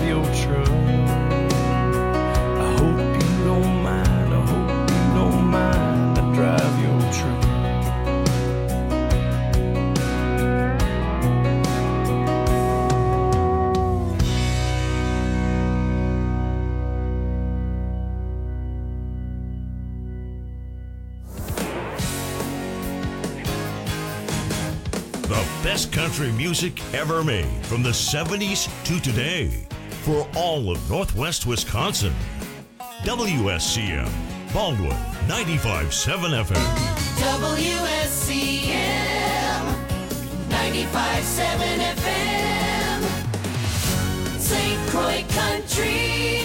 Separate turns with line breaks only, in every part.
your truck. I hope you don't mind, I hope you don't mind, I drive your truck.
The best country music ever made from the 70s to today for all of Northwest Wisconsin. WSCM, Baldwin, 95.7 FM.
WSCM, 95.7 FM, St. Croix Country.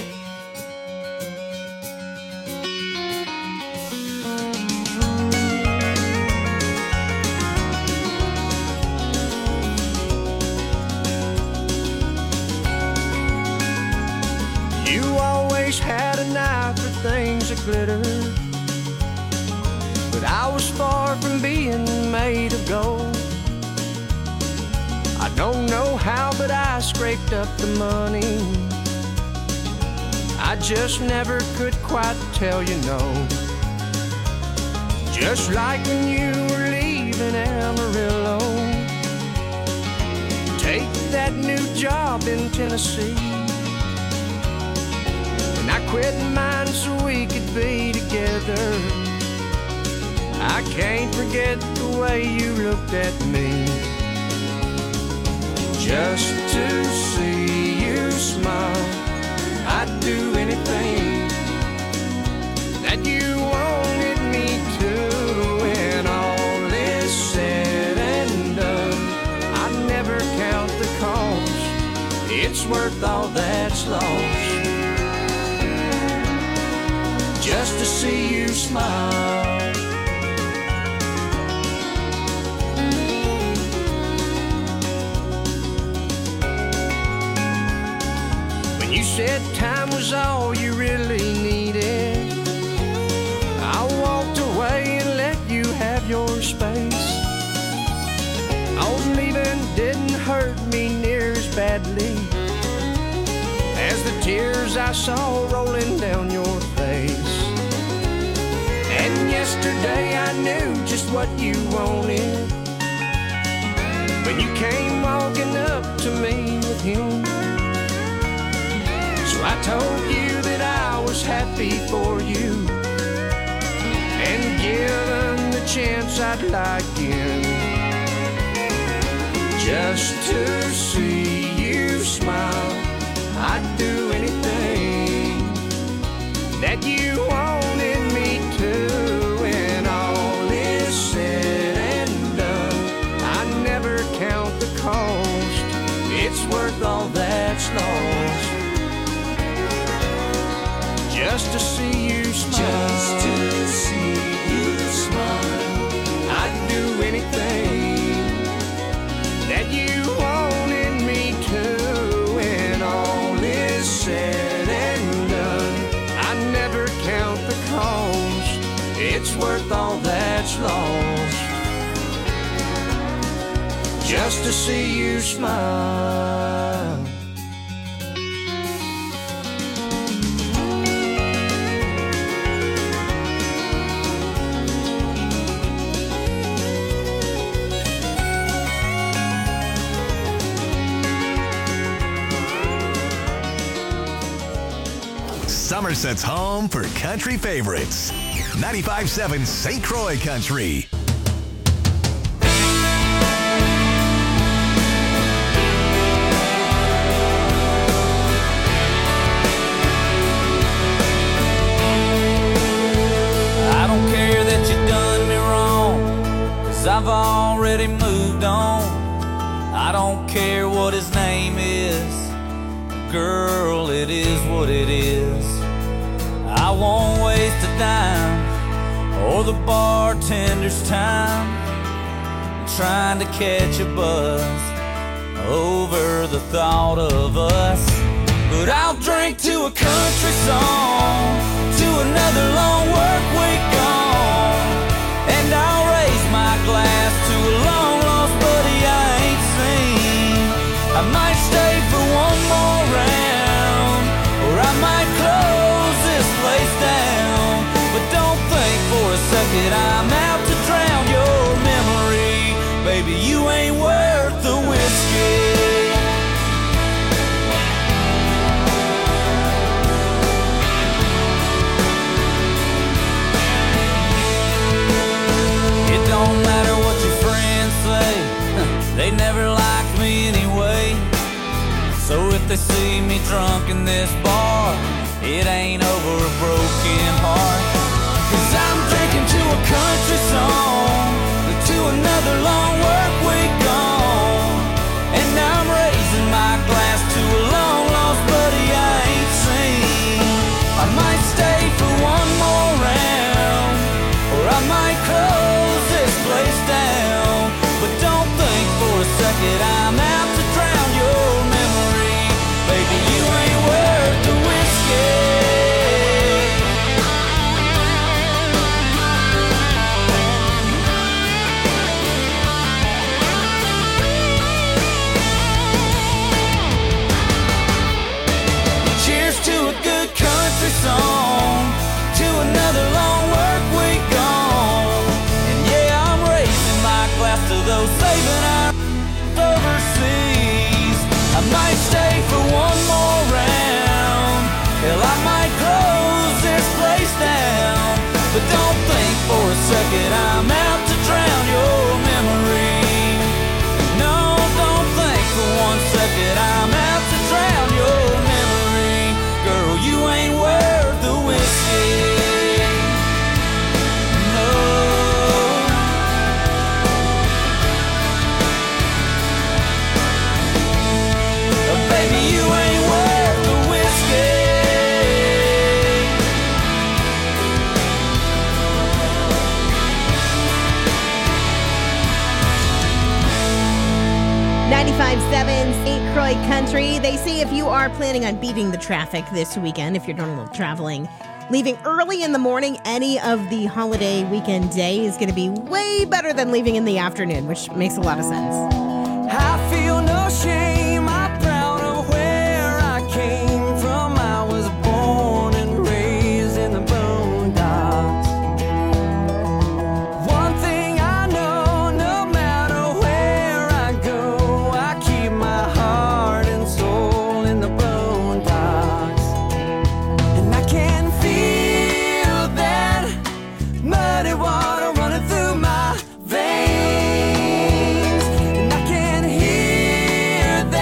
Had an eye for things that glitter, but I was far from being made of gold. I don't know how, but I scraped up the money. I just never could quite tell you no. Just like when you were leaving Amarillo, take that new job in Tennessee. I quit mine so we could be together. I can't forget the way you looked at me. Just to see you smile, I'd do anything that you wanted me to. When all is said and done, I never count the cost. It's worth all that's lost. Just to see you smile. When you said time was all you really needed, I walked away and let you have your space. Oh, leaving didn't hurt me near as badly as the tears I saw rolling down your face. And yesterday I knew just what you wanted when you came walking up to me with him. So I told you that I was happy for you, and given the chance I'd like in, just to see you smile. I'd do anything that you wanted me to. When all is said and done, I never count the cost. It's worth all that's lost. Just to see you smile. Just to see you smile. I'd do anything that you wanted me to. Said and done, I never count the cost. It's worth all that's lost. Just to see you smile.
Somerset's home for country favorites. 95.7 St. Croix Country.
I don't care that you done me wrong, 'cause I've already moved on. I don't care what his name is, girl, it is what it is. I won't waste a dime or the bartender's time trying to catch a buzz over the thought of us. But I'll drink to a country song, to another long work week gone, and I'll raise my glass to a long lost buddy I ain't seen. I might stay for one more round you ain't worth the whiskey. It don't matter what your friends say, they never liked me anyway. So if they see me drunk in this bar, it ain't over a broken heart. 'Cause I'm drinking to a country song, to another long work week gone. And I'm raising my glass to a long lost buddy I ain't seen. I might stay for one more round, or I might close this place down. But don't think for a second I'm out to drown your memory. Baby, you ain't worth the whiskey. Cheers to a good country song, to another long work week gone. And yeah, I'm raising my glass to those saving our overseas. I might stay for one more round, hell, I might close this place down. But don't think for a second I'm out to drown your memory. No, don't think for 1 second I'm out to drown your memory. Girl, you ain't worth the whiskey. No. Baby, you ain't worth the whiskey.
95.7 St. Croix Country. They say if you are planning on beating the traffic this weekend, if you're doing a little traveling, leaving early in the morning any of the holiday weekend day is going to be way better than leaving in the afternoon, which makes a lot of sense.
I feel no shame, I'm proud of where I came from. I was born and raised in the boondocks. One thing I know, no matter where I go, I keep my heart and soul in the boondocks. And I can feel that muddy water running through my veins. And I can hear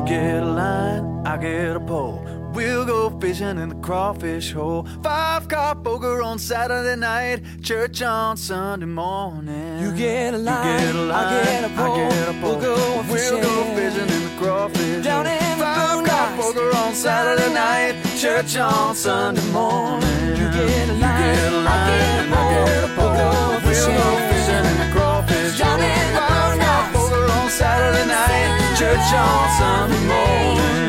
You get a line, I get a pole. We'll go fishing in the crawfish hole. 5-card poker on Saturday night, church on Sunday morning.
You get a line,
I get a pole.
We'll go
fishing in the crawfish
down
hole.
in the
5-card poker on Saturday night, church on Sunday morning.
You get a line,
I get a pole. We'll go fishing in the crawfish hole. 5-card poker on Saturday night, church on Sunday morning.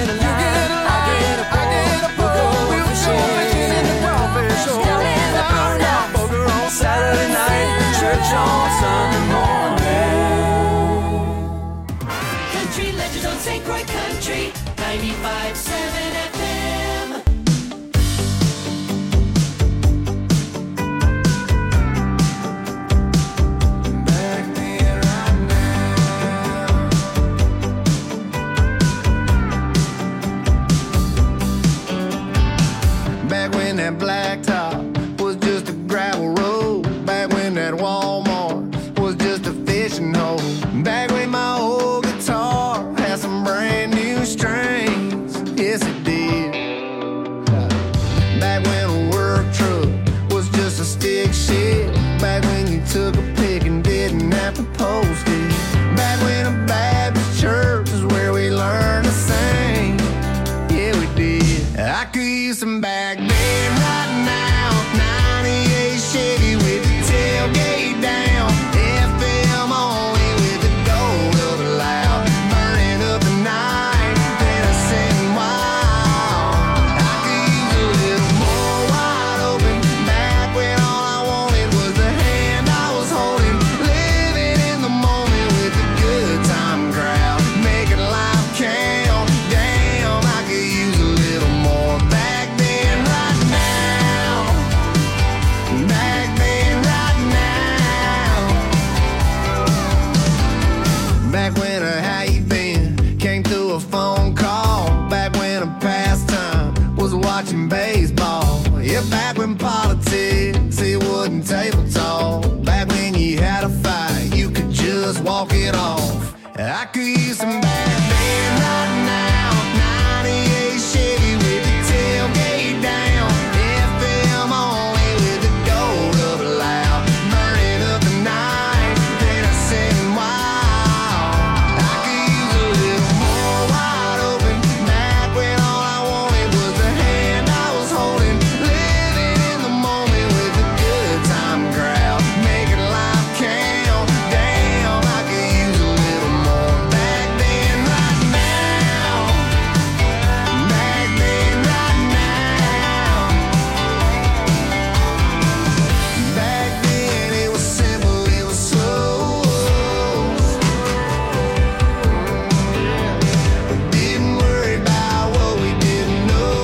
Saturday night, church on Sunday morning.
Country legends on St. Croix Country 95.7 FM.
Back when that blacktop was just a gravel road. Back when that Walmart was just a fishing hole. Back when my old guitar had some brand new strings. Yes, it did. Back when a work truck was just a stick shift. Back when you took a pick and didn't have to post it. Back when a Baptist church is where we learned to sing. Yeah, we did. I could use some back then right now. 98 Chevy with the tailgate down. FM only with the gold of it loud. Burning up the night, then I sitting wild. I could use a little more wide open. Back when all I wanted was the hand I was holding. Living in the moment with the good time crowd. Making life count. Damn, I could use a little more back then right now. Back then right now. Back when a how you been came through a phone call. Back when a pastime was watching baseball. Yeah, back when politics, it wasn't table talk. Back when you had a fight, you could just walk it off. I could use some back then right now. 98 Chevy with the tailgate down. FM only with the gold of it loud. Burning up the night, then I sitting wild. I could use a little more wide open. Back when all I wanted was the hand I was holding. Living in the moment with the good time crowd. Making life count. Damn, I could use a little more back then right now. Back then right now. Back then it was simple, it was slow. Didn't worry about what we didn't know.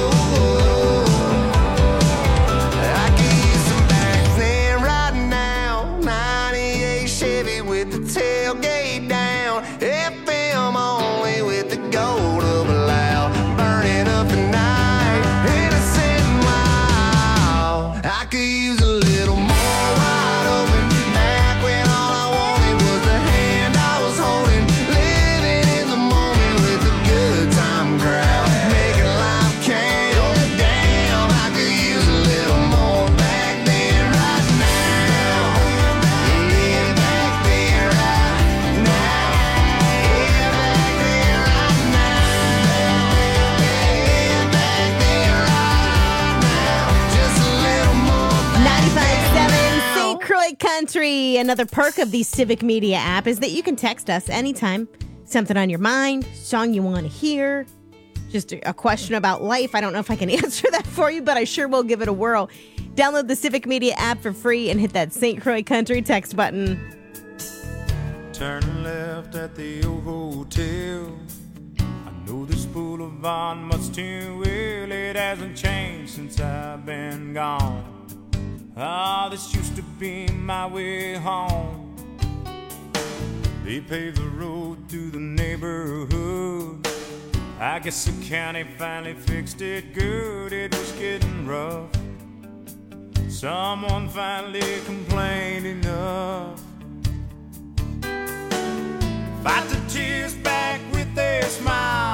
I could use some back then right now. 98 Chevy with the tailgate down. FM only with the gold of it loud. Burning up the night, innocent and wild. I could use a little more wide open. Back when all I wanted was the hand I was holding. Living in the moment with the good time crowd. Making life count. Damn, I could use a little more back then right now. Yeah, back then right now. Yeah, back then right now. Yeah, back then right now. Just a little more back
95.7 St. Croix Country. Another perk of the Civic Media app is that you can text us anytime. Something on your mind, song you want to hear, just a question about life. I don't know if I can answer that for you, but I sure will give it a whirl. Download the Civic Media app for free and hit that St. Croix Country text button.
Turn left at the old hotel. I know this boulevard much too well. It hasn't changed since I've been gone. Ah, this used to be my way home. They paved the road through the neighborhood. I guess the county finally fixed it good. It was getting rough. Someone finally complained enough. Fight the tears back with their smile.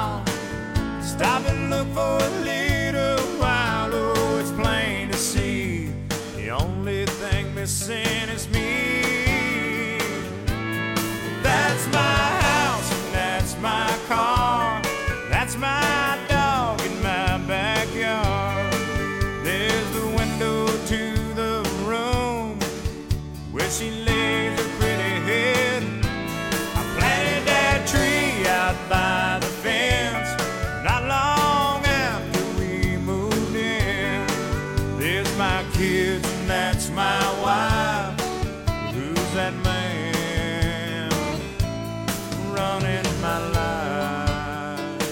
for a little while. Oh, it's plain to see the only thing missing is me. That's my house and that's my car. That's my dog in my backyard. There's the window to the room where she lays her pretty head. I planted that tree out by the fence not long after we moved in. There's my kids and that's my wife. Who's that man running my life?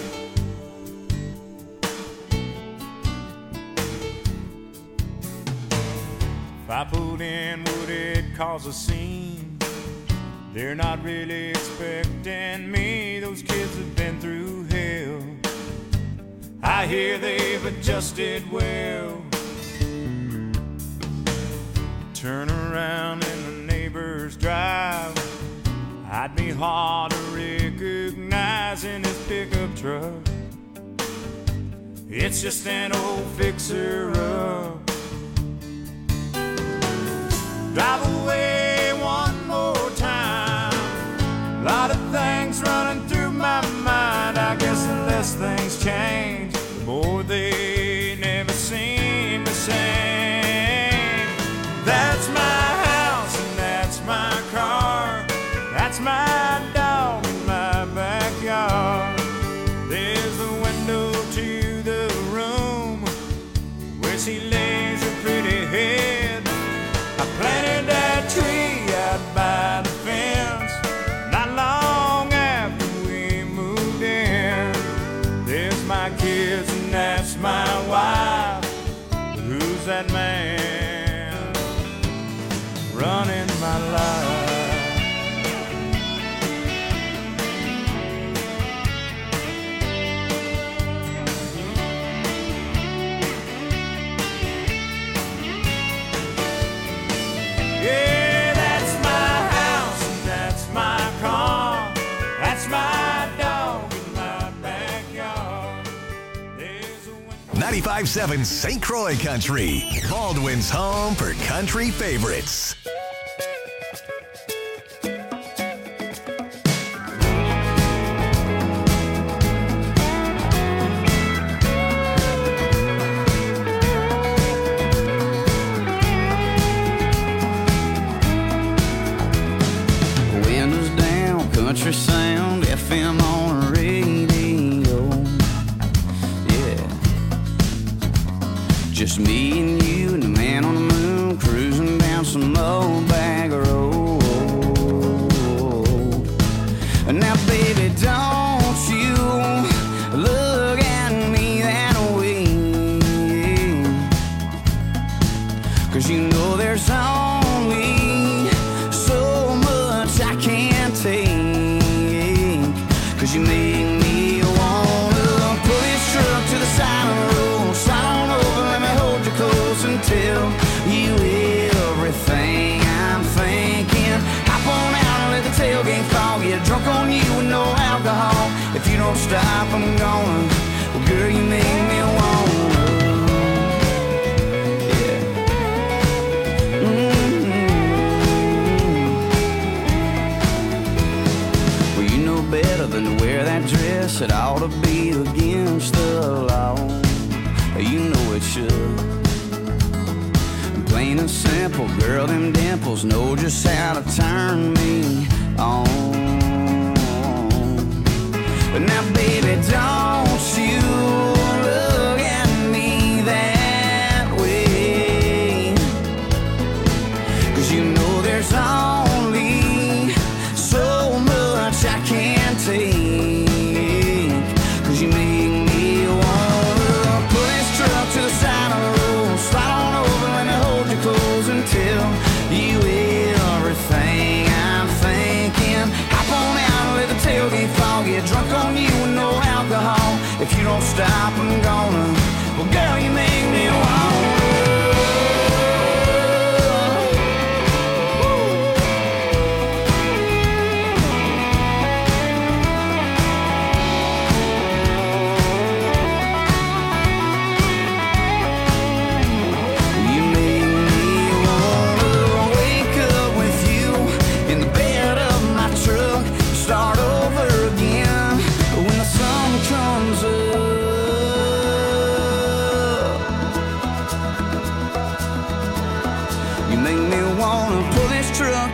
If I pulled in, would it cause a scene? They're not really expecting me. Those kids have been through hell. I hear they've adjusted well. Turn around in the neighbor's drive, I'd be hard to recognize in this pickup truck. It's just an old fixer-up. Drive away one more time. A lot of things running through my mind. I guess the less things change, the more they never seem the same. That's my house and that's my car. That's my dog in my backyard. There's the window to the room where she lays her pretty head. I planted that tree out by the fence not long after we moved in. There's my kids and that's my wife. But who's that man running my life? Yeah, that's my house and that's my car. That's my dog in my backyard. There's a
95.7 St. Croix Country, Baldwin's home for country favorites.
Windows down, country sound, FM on the radio. Yeah. Just me and you and the man on the moon cruising down some old bag road. Now, baby, don't you look at me that way. 'Cause you know there's only so much I can't take. 'Cause you make me wanna pull this truck to the side of the road. Slide on over, let me hold you close and tell you everything I'm thinking. Hop on out and let the tailgate fall. Get drunk on you with no alcohol. If you don't stop, I'm gonna. Well, girl, you make me wanna. Yeah. Well, you know better than to wear that dress. It ought to be against the law. You know it should. Plain and simple, girl, them dimples know just how to turn me on. But now, baby, don't you look at me that way. 'Cause you know there's only so much I can't take. 'Cause you make me wanna pull this truck to the side of the road. Slide on over, let me hold you close and tell you everything I'm thinking. Hop on out and let the tailgate fall. Get drunk on you with no alcohol. If you don't stop, I'm gonna. Well, girl, you make me wanna.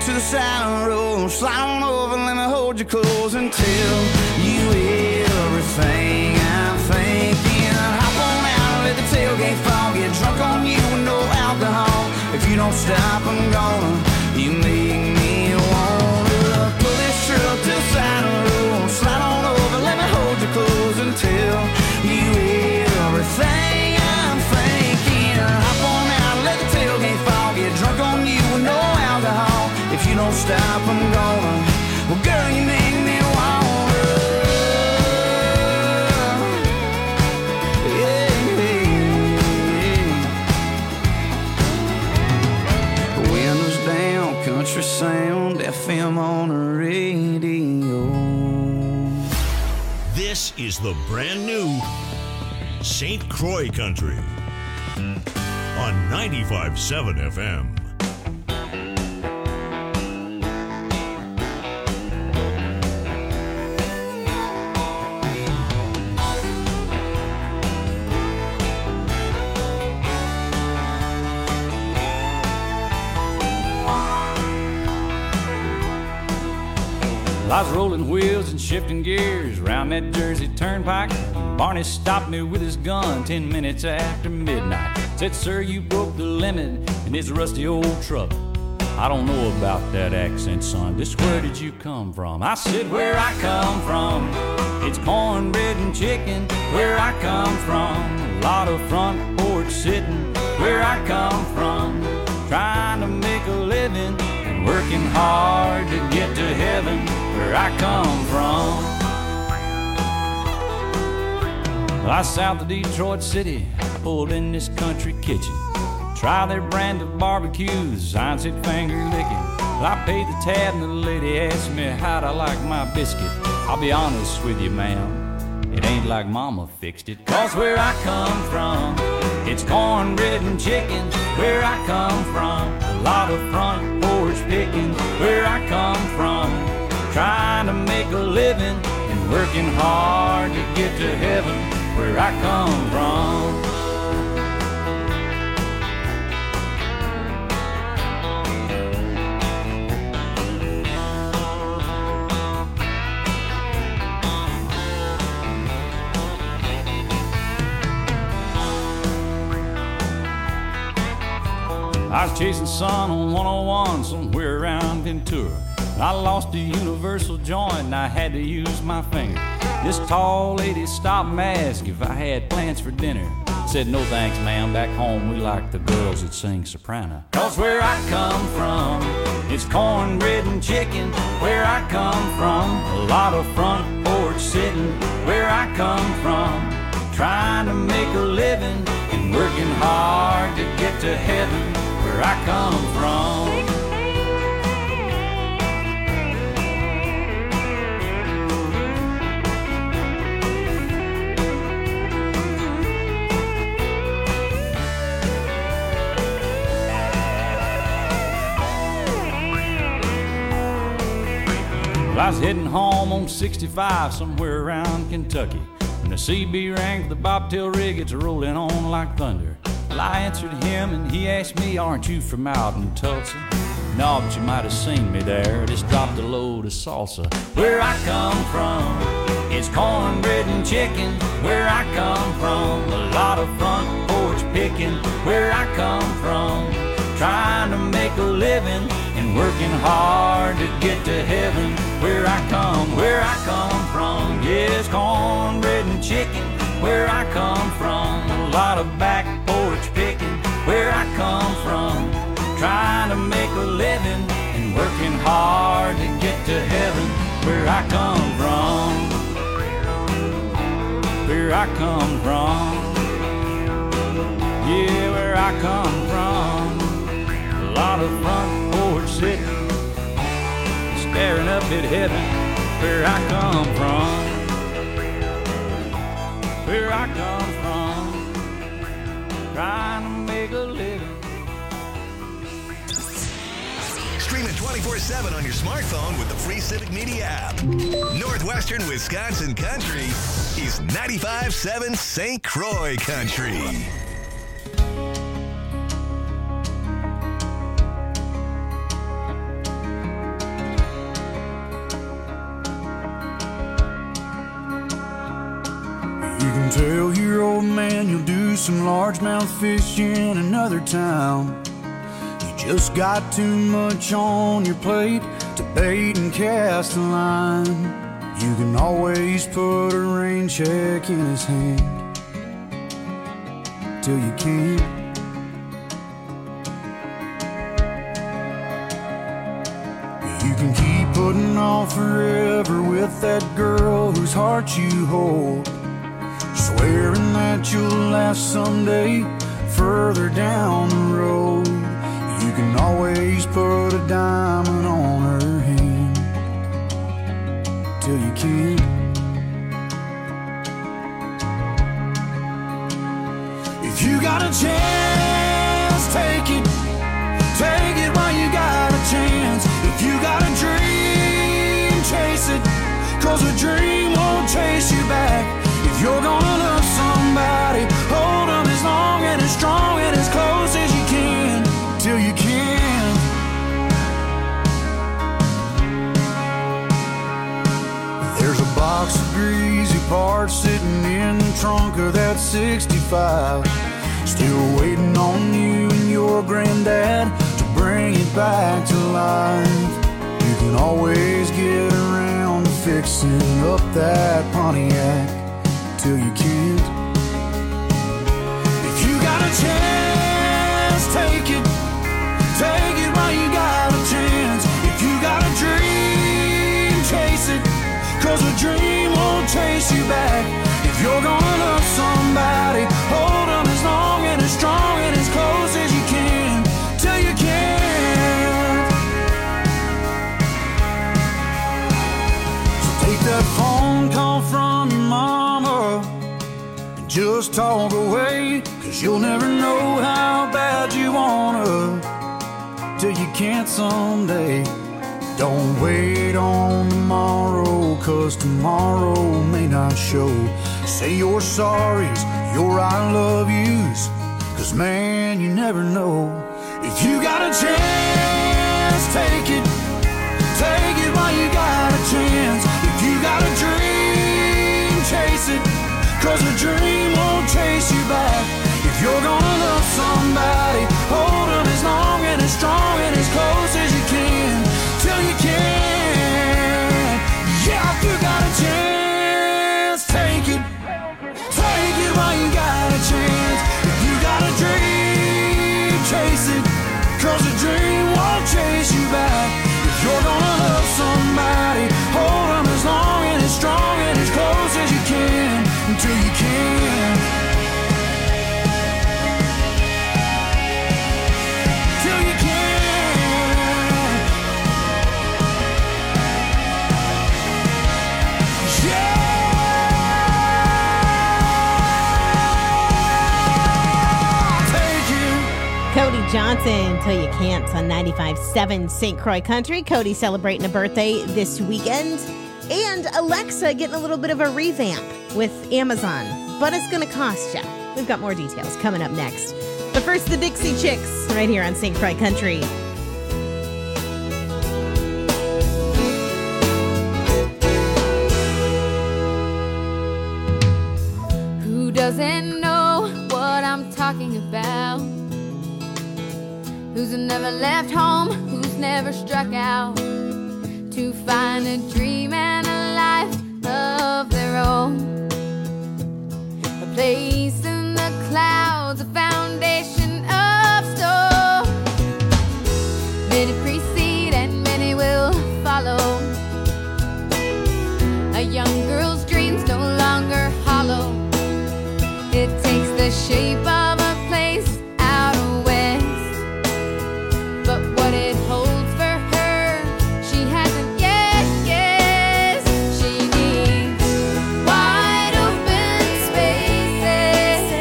to the side of the road. Slide on over, let me hold you close until you everything I'm thinking. Hop on out, let the tailgate fall. Get drunk on you with no alcohol. If you don't stop, I'm gonna. You make me wanna pull this truck to the side of the road. Slide on over, let me hold you close until you everything I'm thinking. Hop on out, let the tailgate fall. Get drunk on you with no alcohol. If you don't stop, I'm gonna. Well, girl, you make me wanna. Yeah, yeah. Windows down, country sound, FM on the radio.
This is the brand new St. Croix Country on 95.7 FM.
I was rolling wheels and shifting gears round that Jersey turnpike. Barney stopped me with his gun 10 minutes after midnight. Said, sir, you broke the limit in this rusty old truck. I don't know about that accent, son. Just where did you come from? I said, where I come from, it's cornbread and chicken. Where I come from, a lot of front porch sitting. Where I come from, trying to make a living and working hard to get to heaven. Where I come from, I south of Detroit City, pulled in this country kitchen. Try their brand of barbecues, sign said finger licking. I paid the tab and the lady asked me how'd I like my biscuit. I'll be honest with you, ma'am, it ain't like mama fixed it. Cause where I come from, it's cornbread and chicken. Where I come from, a lot of front porch picking. Where I come from, trying to make a living and working hard to get to heaven. Where I come from. I was chasing sun on 101 somewhere around Ventura. I lost a universal joint and I had to use my finger. This tall lady stopped and asked if I had plans for dinner. Said, no thanks, ma'am, back home we like the girls that sing soprano. Cause where I come from, it's cornbread and chicken. Where I come from, a lot of front porch sitting. Where I come from, trying to make a living and working hard to get to heaven. Where I come from. I was heading home on 65 somewhere around Kentucky when the CB rang for the bobtail rig. It's rolling on like thunder. Well, I answered him and he asked me, aren't you from out in Tulsa? No, but you might have seen me there. Just dropped a load of salsa. Where I come from, it's cornbread and chicken. Where I come from, a lot of front porch picking. Where I come from, trying to make a living and working hard to get to heaven. Where I come from, yes, cornbread and chicken. Where I come from, a lot of back porch picking. Where I come from, trying to make a living and working hard to get to heaven. Where I come from, where I come from, yeah, where I come from, a lot of front porch sitting, staring up at heaven. Where I come from, where I come from, trying to make a living.
Stream it 24/7 on your smartphone with the free Civic Media app. Northwestern Wisconsin Country is 95.7 St. Croix Country.
can tell your old man you'll do some largemouth fishing in another town. You just got too much on your plate to bait and cast a line. You can always put a rain check in his hand till you can't. You can keep putting off forever with that girl whose heart you hold, swearing that you'll laugh someday further down the road. You can always put a diamond on her hand till you can't. If you got a chance, take it. Take it while you got a chance. If you got a dream, chase it, 'cause a dream won't chase you back. If you're gonna love somebody, hold them as long and as strong and as close as you can till you can. There's a box of greasy parts sitting in the trunk of that 65, still waiting on you and your granddad to bring it back to life. You can always get around to fixing up that Pontiac till you can't. If you got a chance, take it. Take it while you got a chance. If you got a dream, chase it, 'cause a dream won't chase you back. If you're gonna love somebody, hold them as long and as strong and as close as you can till you can't. So take that phone call from your mama and just talk away, 'cause you'll never know how bad you wanna till you can't someday. Don't wait on tomorrow, 'cause tomorrow may not show. Say your sorries, your I love yous, 'cause man, you never know. If you got a chance, take it. Take it while you got a chance. If you got a dream, chase it, 'cause a dream won't chase you back. If you're gonna love somebody, hold them as long and as strong and as close as you can till you can. Yeah, if you got a chance, take it. Take it while you got a chance. If you got a dream, chase it, 'cause a dream won't chase you back. If you're gonna love somebody, hold them as long and as strong and as close as you can until you can. Till you can. Yeah. Take it.
Cody Johnson, Till You Can't on 95.7 St. Croix Country. Cody celebrating a birthday this weekend. And Alexa getting a little bit of a revamp with Amazon. But it's going to cost you. We've got more details coming up next. But first, the Dixie Chicks right here on St. Croix Country.
Who doesn't know what I'm talking about? Who's never left home, who's never struck out to find a dream and a life of their own. A place in the clouds, a foundation of stone. Many precede and many will follow. A young girl's dreams no longer hollow. It takes the shape of a place out west, but what it holds for her, she hasn't yet guessed. She needs wide open spaces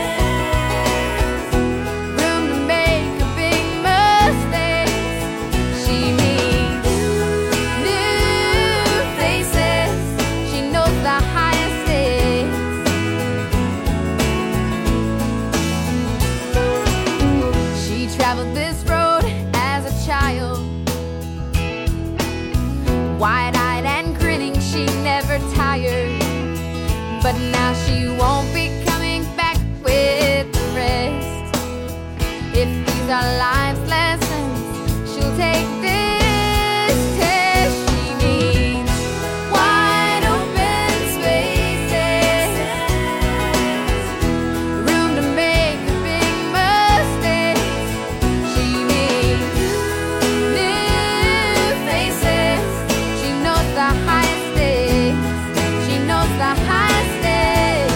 she won't be coming back with the rest. If these are life's lessons, she'll take this test. She needs wide open spaces, room to make big mistakes. She needs new faces. She knows the highest stakes. She knows the highest stakes.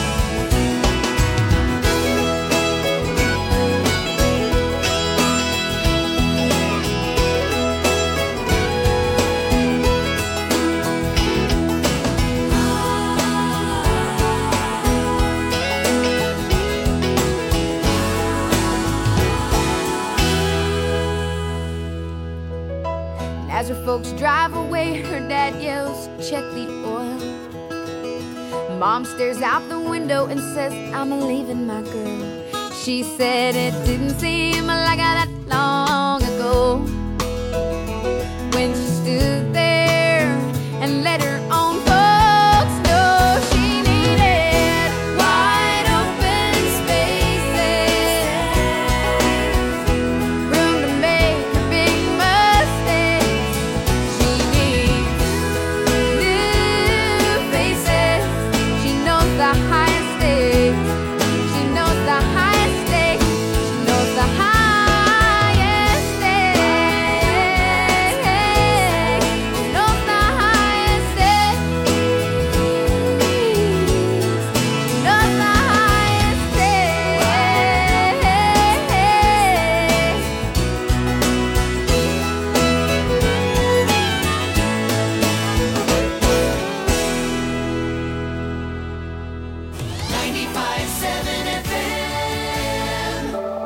As her folks drive away, her dad yells, "Check the oil." Mom stares out the window and says, "I'm leaving my girl." She said it didn't seem like that long ago when she stood there and let her own folks know she needed wide open spaces, room to make big mistakes. She needs new faces. She knows the highest stakes. She knows the highest stakes. She knows the highest stakes. She knows the highest stakes. She knows the highest stakes.
95.7 FM.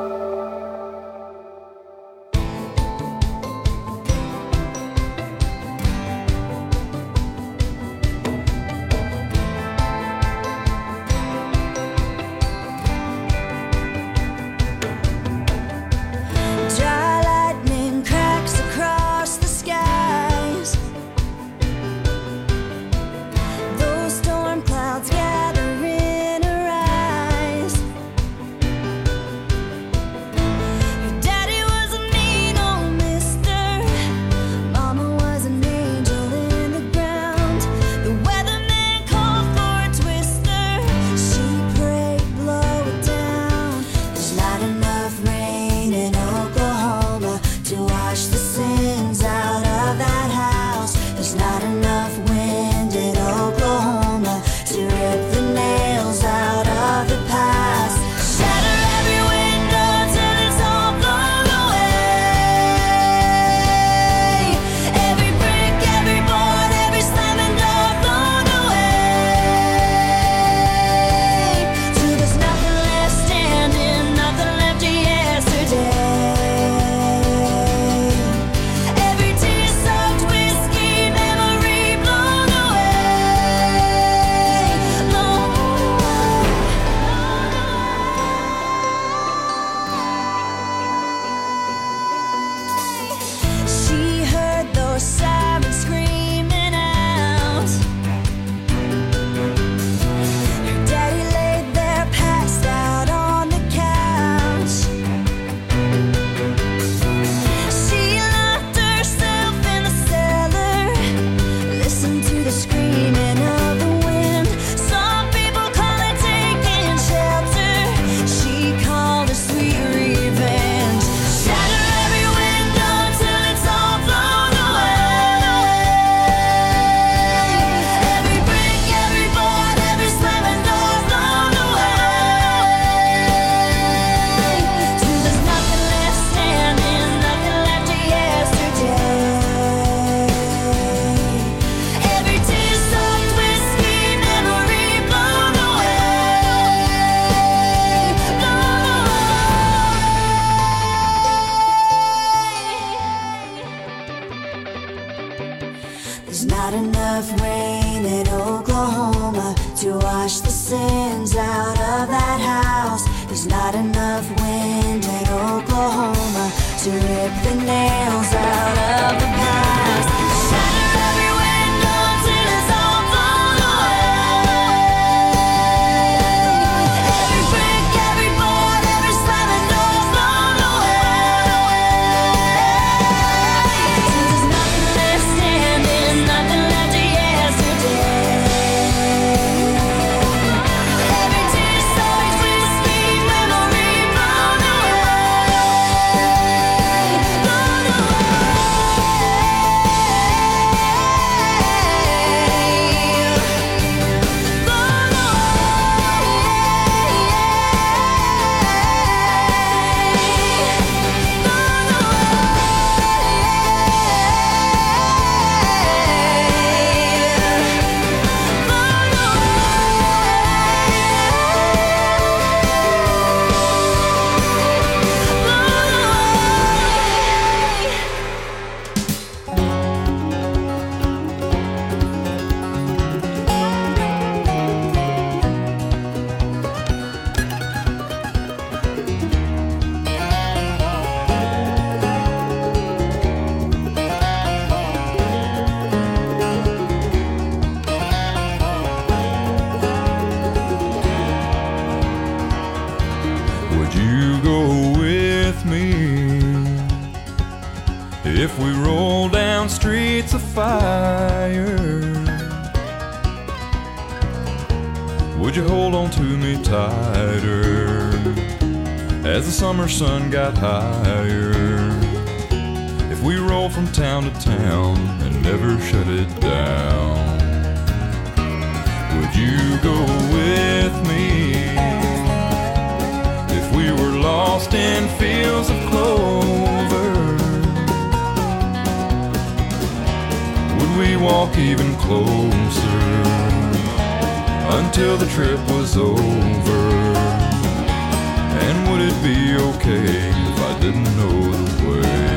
Dry lightning cracks across the skies. Those storm clouds gather in her eyes. Your daddy was a mean old mister. Mama was an angel in the ground. The weatherman called for a twister. She prayed, blow it down. There's not enough rain in Oklahoma to wash the sins out of that house. There's not enough wind in Oklahoma to rip the nails out of the past. Shatter every window till it's all blown away. Every brick, every board, every slamming door blown away. Till there's nothing left standing, nothing left of yesterday. Every tear-soaked whiskey memory blown away, blown away. She heard those sirens screaming out. Her daddy laid there passed out on the couch. She locked herself in the cellar, listened to the screaming of the wind. Some people call it taking shelter. She called it sweet revenge. Shatter every window till it's all blown away. Every brick, every board, every slamming door blown away. Till there's nothing left standing, nothing left of yesterday. Every tear-soaked whiskey memory blown away, blown away. There's not enough rain in Oklahoma to wash the sins out of that house. There's not enough wind in Oklahoma to rip the nails out of the past. Shatter every window till it's all blown away.
If we roll down streets of fire, would you hold on to me tighter as the summer sun got higher? If we roll from town to town and never shut it down, would you go with me? If we were lost in fields of clover, would we walk even closer until the trip was over? And would it be okay if I didn't know the way?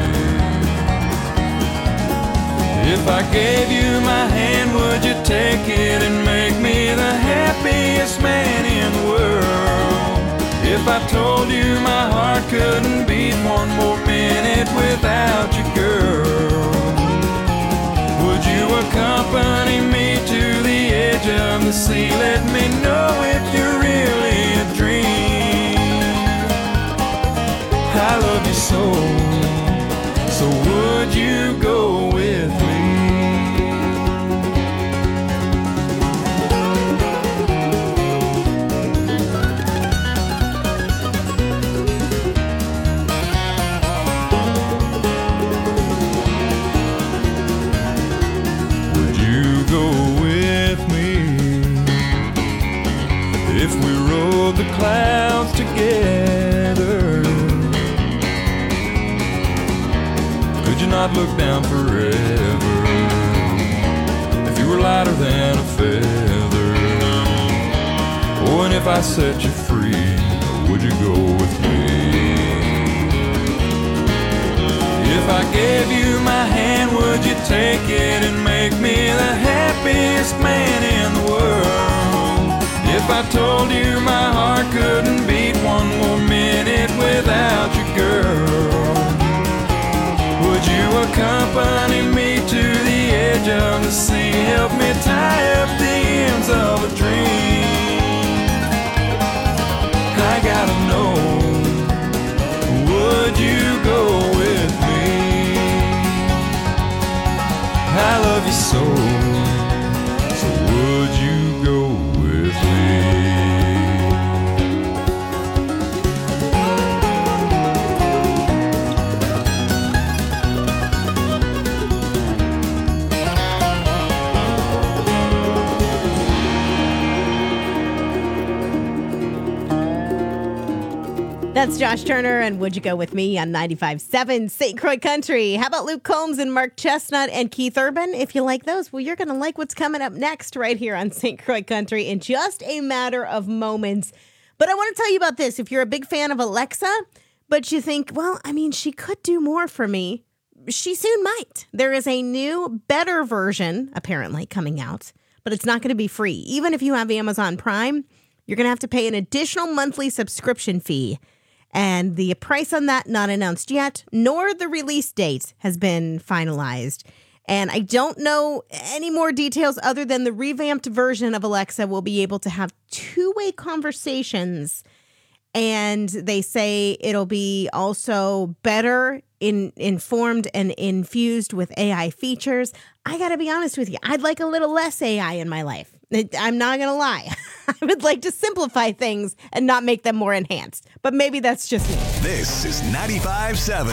If I gave you my hand, would you take it and make me the happiest man in the world? If I told you my heart couldn't beat one more minute without you, girl, would you accompany me to the edge of the sea? Let me know if you're really a dream. I love you so, so would you go with me? Would you go with me if we rode the clouds together? Could you not look down forever if you were lighter than a feather? Oh, and if I set you free, would you go with me? If I gave you my hand, would you take it and make me the happiest man in the world? If I told you my heart couldn't beat one more minute without you, girl, would you accompany me to the edge of the sea? Help me tie up the ends of a dream. I gotta know, would you go with me? I love you so, so would you go with me?
That's Josh Turner and Would You Go With Me on 95.7 St. Croix Country. How about Luke Combs and Mark Chestnut and Keith Urban? If you like those, well, you're going to like what's coming up next right here on St. Croix Country in just a matter of moments. But I want to tell you about this. If you're a big fan of Alexa, but you think, well, I mean, she could do more for me, she soon might. There is a new, better version, apparently, coming out, but it's not going to be free. Even if you have Amazon Prime, you're going to have to pay an additional monthly subscription fee. And the price on that not announced yet, nor the release date has been finalized. And I don't know any more details other than the revamped version of Alexa will be able to have two-way conversations. And they say it'll be also better informed and infused with AI features. I got to be honest with you. I'd like a little less AI in my life. I'm not going to lie. I would like to simplify things and not make them more enhanced. But maybe that's just me.
This is 95.7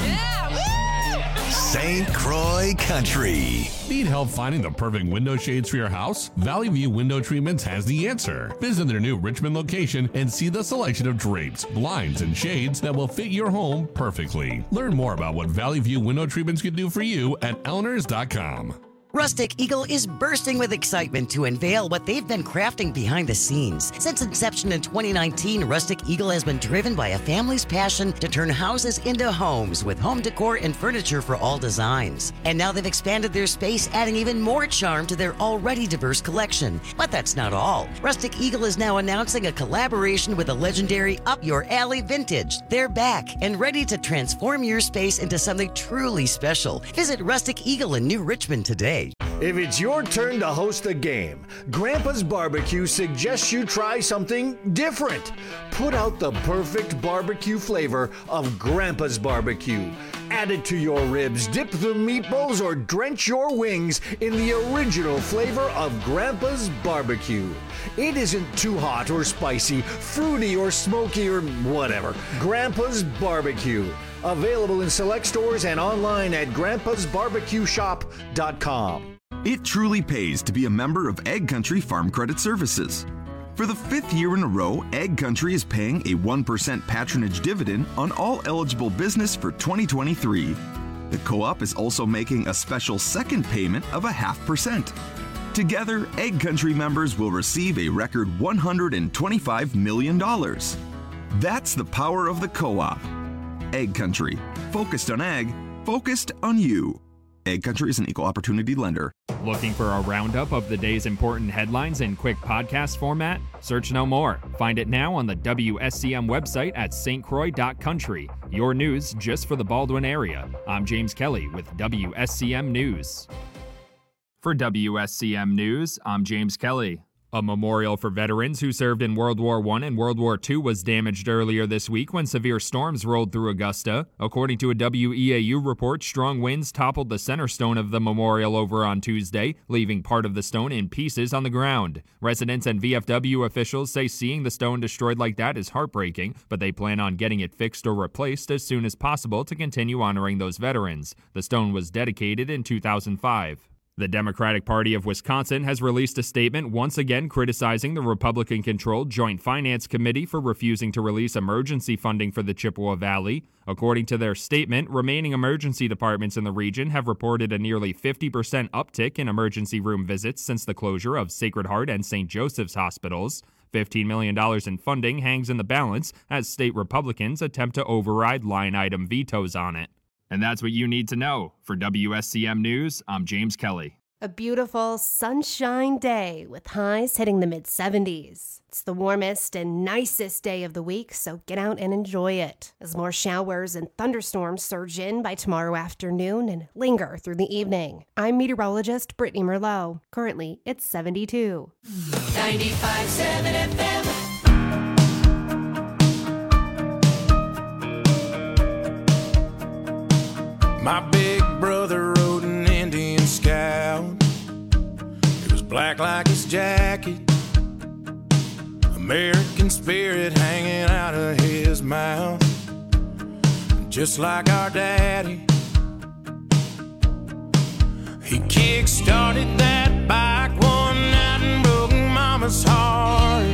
St. Croix Country.
Need help finding the perfect window shades for your house? Valley View Window Treatments has the answer. Visit their new Richmond location and see the selection of drapes, blinds, and shades that will fit your home perfectly. Learn more about what Valley View Window Treatments can do for you at Elinors.com.
Rustic Eagle is bursting with excitement to unveil what they've been crafting behind the scenes. Since inception in 2019, Rustic Eagle has been driven by a family's passion to turn houses into homes with home decor and furniture for all designs. And now they've expanded their space, adding even more charm to their already diverse collection. But that's not all. Rustic Eagle is now announcing a collaboration with the legendary Up Your Alley Vintage. They're back and ready to transform your space into something truly special. Visit Rustic Eagle in New Richmond today.
If it's your turn to host a game, Grandpa's Barbecue suggests you try something different. Put out the perfect barbecue flavor of Grandpa's Barbecue. Add it to your ribs, dip the meatballs, or drench your wings in the original flavor of Grandpa's Barbecue. It isn't too hot or spicy, fruity or smoky or whatever. Grandpa's Barbecue. Available in select stores and online at grandpasbarbecueshop.com.
It truly pays to be a member of Egg Country Farm Credit Services. For the 5th year in a row, Egg Country is paying a 1% patronage dividend on all eligible business for 2023. The co-op is also making a special second payment of 0.5%. Together, Egg Country members will receive a record $125 million. That's the power of the co-op. Egg Country. Focused on ag, focused on you. Egg Country is an equal opportunity lender.
Looking for a roundup of the day's important headlines in quick podcast format? Search no more. Find it now on the WSCM website at stcroix.country. Your news just for the Baldwin area. I'm James Kelly with WSCM News. For WSCM News, I'm James Kelly. A memorial for veterans who served in World War I and World War II was damaged earlier this week when severe storms rolled through Augusta. According to a WEAU report, strong winds toppled the center stone of the memorial over on Tuesday, leaving part of the stone in pieces on the ground. Residents and VFW officials say seeing the stone destroyed like that is heartbreaking, but they plan on getting it fixed or replaced as soon as possible to continue honoring those veterans. The stone was dedicated in 2005. The Democratic Party of Wisconsin has released a statement once again criticizing the Republican-controlled Joint Finance Committee for refusing to release emergency funding for the Chippewa Valley. According to their statement, remaining emergency departments in the region have reported a nearly 50% uptick in emergency room visits since the closure of Sacred Heart and St. Joseph's hospitals. $15 million in funding hangs in the balance as state Republicans attempt to override line-item vetoes on it. And that's what you need to know. For WSCM News, I'm James Kelly.
A beautiful sunshine day with highs hitting the mid-70s. It's the warmest and nicest day of the week, so get out and enjoy it as more showers and thunderstorms surge in by tomorrow afternoon and linger through the evening. I'm meteorologist Brittany Merlot. Currently, it's 72.
95.7 FM.
My big brother rode an Indian Scout. It was black like his jacket, American spirit hanging out of his mouth. Just like our daddy, he kick-started that bike one night and broke Mama's heart.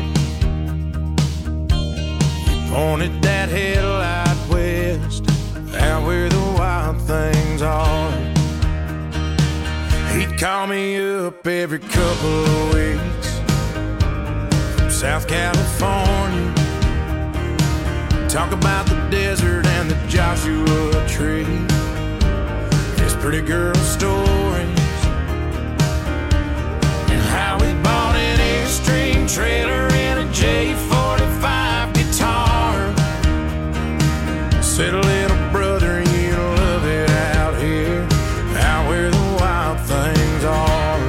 He pointed that headlight west, out where the wild things are. He'd call me up every couple of weeks from South California, talk about the desert and the Joshua Tree, his pretty girl stories, and how he bought an Airstream trailer and a J45 guitar. Said, little brother, you love it out here, out where the wild things are.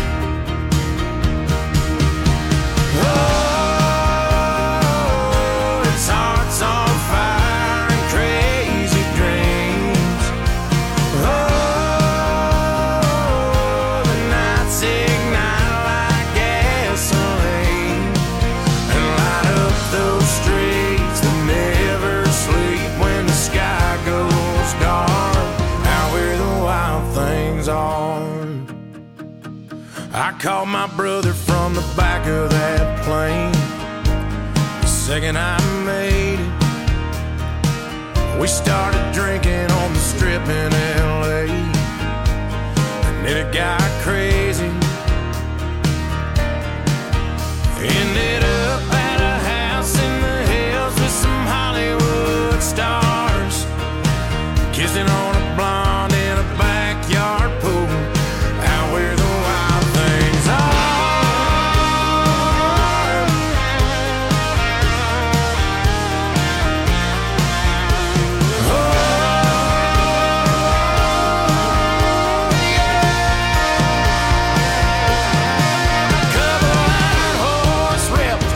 Oh, his heart's on fire and crazy dreams. Oh, the nights ignite like gasoline and light up those streets that never sleep when the sky goes dark, out where the wild things are. I called my brother from the back of that plane the second I made it. We started drinking on the strip in LA, and then it got crazy. Ended up at a house in the hills with some Hollywood stars, kissing on a blonde in a backyard pool, out where the wild things are. Oh, yeah. A couple iron horse rebels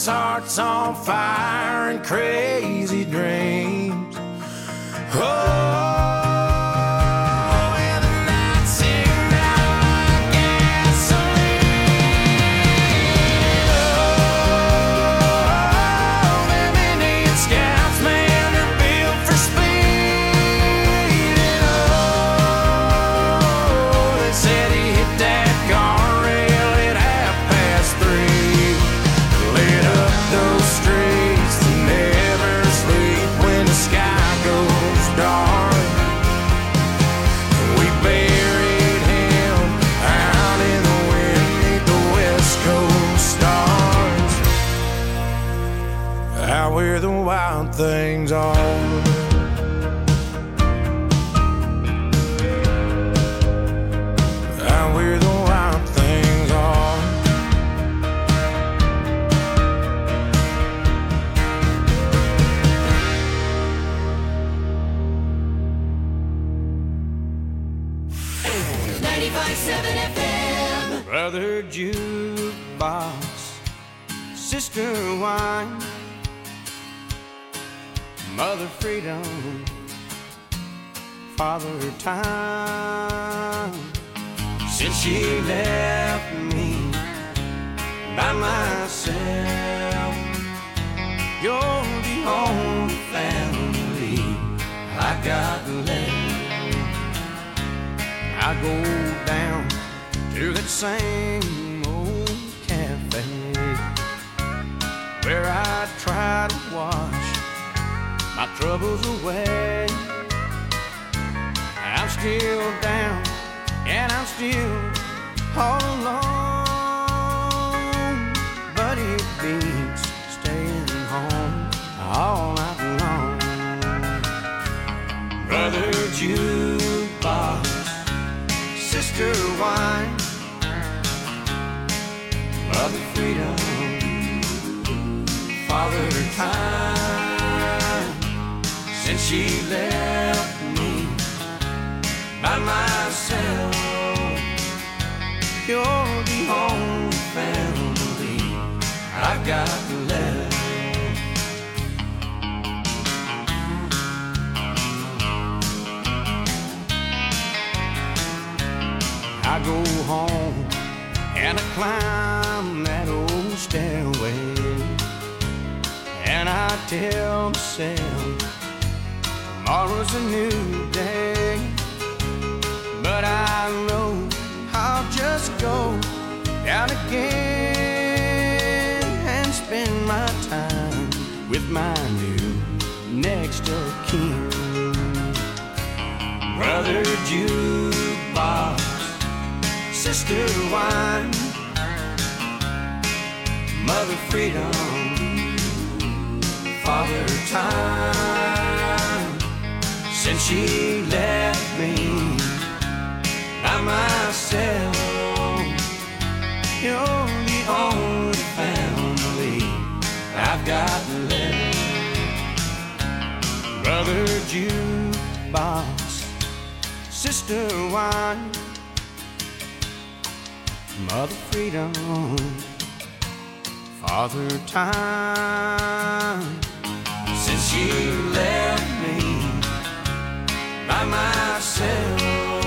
nights, hearts on fire and crazy dreams. Oh. Where the wild things are. Out where the wild things are.
FM.
Brother jukebox, sister wine, mother freedom, father time. Since she left me by myself, you're the only family I got left. I go down to that same old cafe where I try to wash my troubles away. I'm still down and I'm still all alone, but it beats staying home all night long. Brother jukebox, sister wine, mother freedom, father time. Since she left me by myself, you're the only family I've got left. I go home and I climb that old stairway, and I tell myself tomorrow's a new day. But I know I'll just go down again and spend my time with my new next of kin. Brother jukebox, sister wine, mother freedom, father time. Since she left me by myself, you're the only family I've got left. Brother jukebox, sister wine, mother freedom, father time. Since she left me by myself,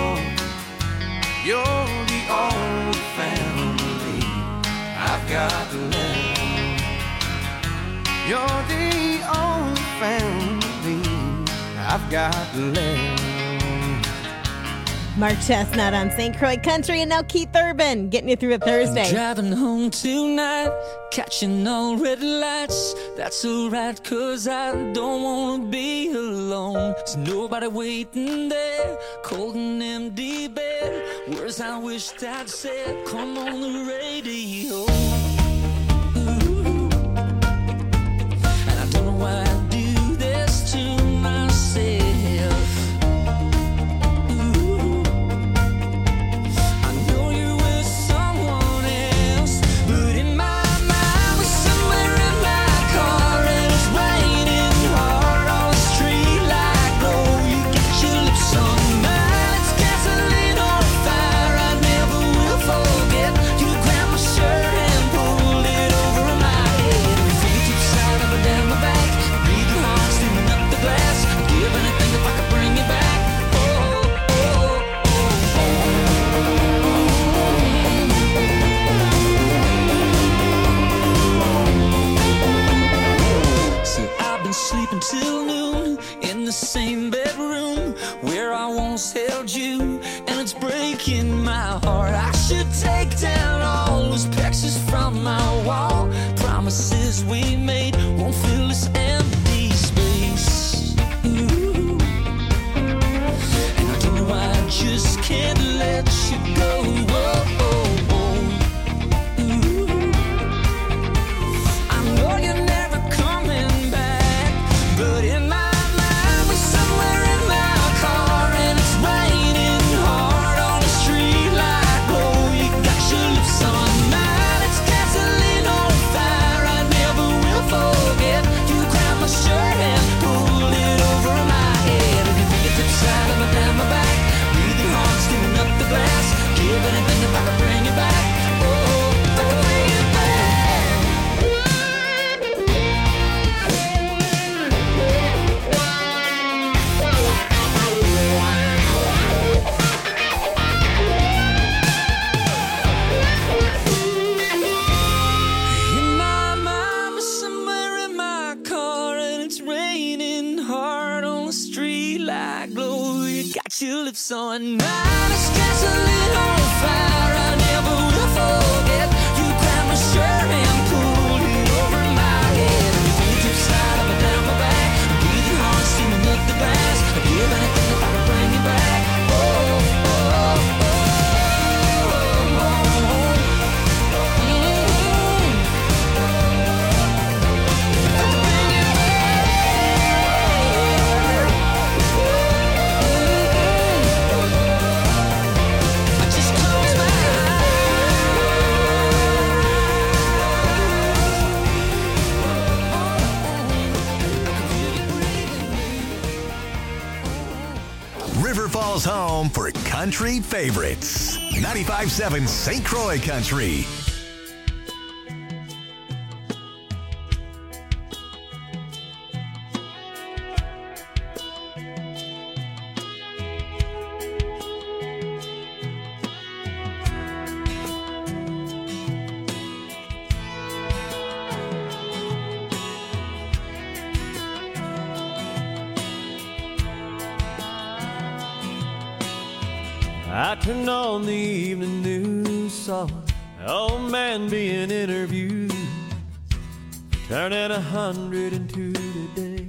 you're the only family I've got left. You're the only family I've got left.
Mark Chestnut on St. Croix Country, and now Keith Urban getting you through a Thursday.
I'm driving home tonight, catching all red lights. That's alright, cause I don't wanna be alone. There's nobody waiting there, cold and empty bed. Words I wished I'd said, come on the radio. Ooh. And I don't know why I do this to myself.
Shirt
promises we made won't fill this empty space. Ooh. And I don't know why I just can't let you go. Whoa, oh, oh. Ooh. I know you're never coming back, but in my mind we're somewhere in my car and it's raining hard on the street like glow. You got your lips on mine, it's gasoline on fire. I never will forget. You grabbed my shirt and pulled it over my head, and your fingertips side of my down my back, breathing hard, skimming up the glass. Give anything if I could bring you back. Oh, if I could bring you in my mind, we're somewhere in my car and it's raining hard on the street like glow. You got your lips on mine, it's gasoline on fire. I never will forget. You grabbed my shirt and pulled it over my head, and your fingertips side up and down my back, breathing hard, steaming up the grass. I'd give anything if I could bring you back. Oh, oh, oh, oh,
River Falls home for country favorites. 95.7 St. Croix Country.
I turned on the evening news, saw an old man being interviewed, turning 102 today.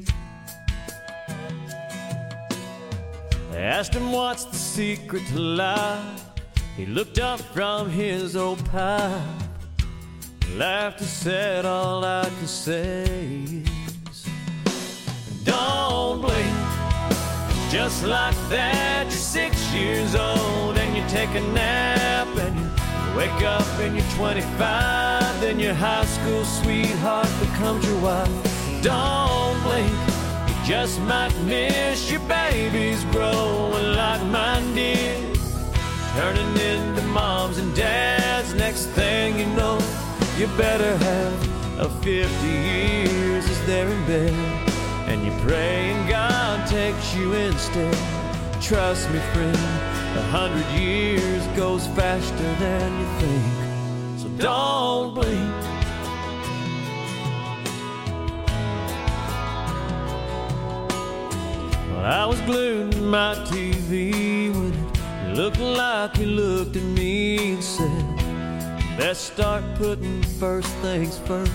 They asked him what's the secret to life. He looked up from his old pipe, laughed and said, all I can say is, don't blink. Just like that, you're 6 years old and you take a nap and you wake up and you're 25. Then your high school sweetheart becomes your wife. Don't blink, you just might miss your babies growing like mine did, turning into moms and dads. Next thing you know, you better have a 50 years as they're in bed, and you pray and God takes you instead. Trust me, friend, 100 years goes faster than you think, so don't blink. Well, I was glued to my TV when it looked like he looked at me and said, let's start putting first things first.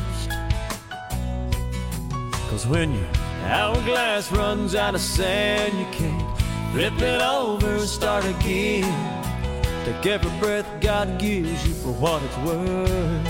'Cause when your hourglass runs out of sand, you can't flip it over and start again. Take every breath God gives you for what it's worth.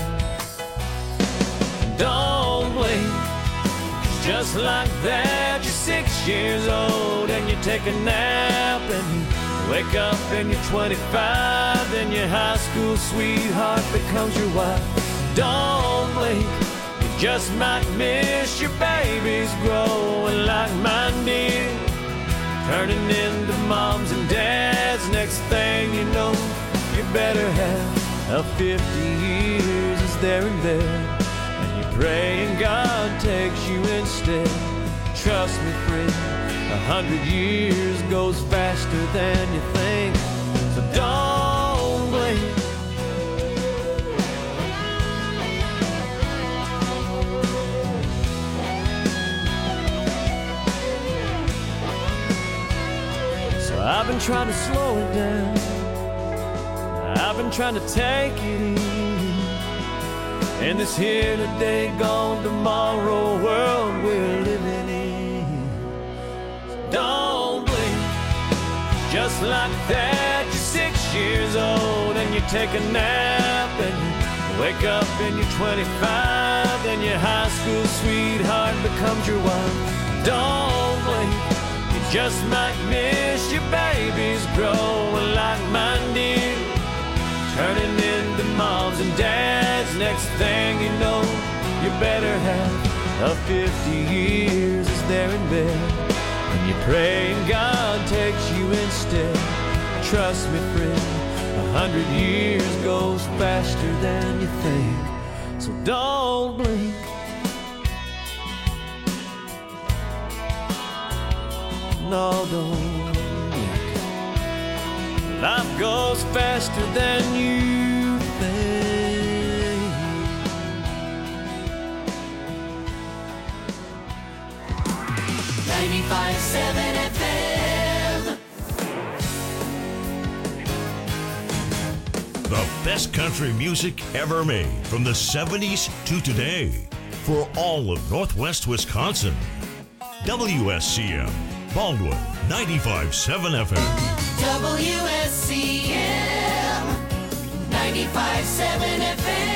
Don't blink. Just like that, you're 6 years old and you take a nap and you wake up and you're 25. Then your high school sweetheart becomes your wife. Don't blink. You just might miss your babies growing like mine did, turning into moms and dads. Next thing you know, you better have a 50 years as they're in bed, and you pray and God takes you instead. Trust me, friend, 100 years goes faster than you think, so don't blink. I've been trying to slow it down, I've been trying to take it easy, in this here today, gone tomorrow world we're living in. Don't blink, just like that, you're 6 years old and you take a nap and you wake up and you're 25 and your high school sweetheart becomes your wife. Don't blink, you just might miss your babies growing like mine did, turning into moms and dads. Next thing you know, your better half of 50 years is there in bed, and you pray and God takes you instead. Trust me, friend, 100 years goes faster than you think, so don't blink. No, don't blink. Life goes faster than you think.
.95.7 FM.
The best country music ever made from the 70s to today for all of Northwest Wisconsin. WSCM, Baldwin, 95.7 FM.
WSCM 95.7 FM.